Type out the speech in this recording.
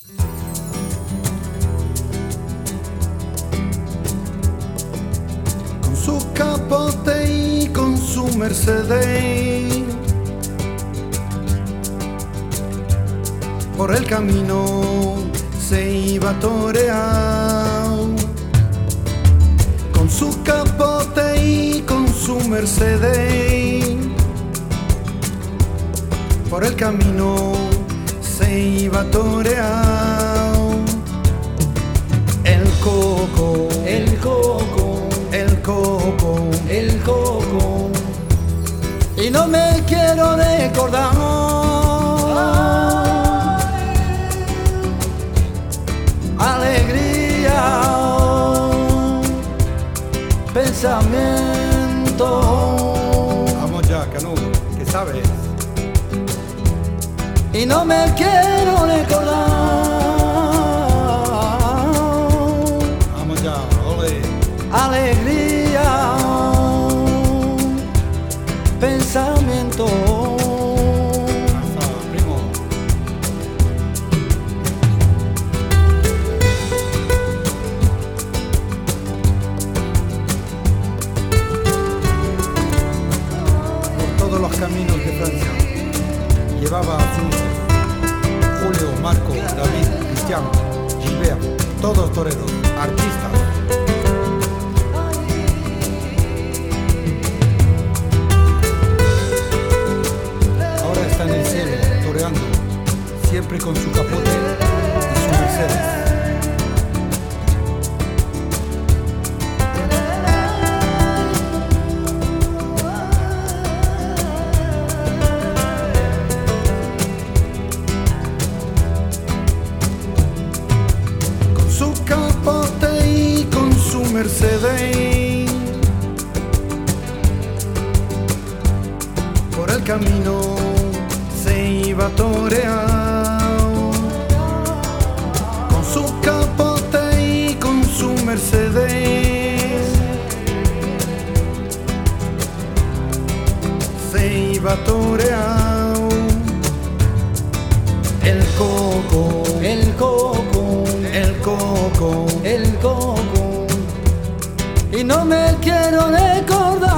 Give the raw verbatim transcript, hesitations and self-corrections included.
Con su capote y con su Mercedes, por el camino se iba toreado. Con su capote y con su Mercedes, por el camino se iba toreado. El coco, El coco, el coco, el coco, y no me quiero recordar. Alegría, pensamiento, vamos ya, Canudo, que sabes. y no me quiero recordar. Vamos ya, ole. Alegría, pensamiento, Pasa, primo. Por todos los caminos de Francia llevaba a sus Julio, Marco, David, Cristian, Gilbert, todos toreros, artistas. Ahora está en el cielo, toreando, siempre con su capote y su Mercedes. Con su capote y con su Mercedes, por el camino se iba toreado. Con su capote y con su Mercedes, se iba toreado. El coco, el coco, el coco, el coco, y no me quiero recordar.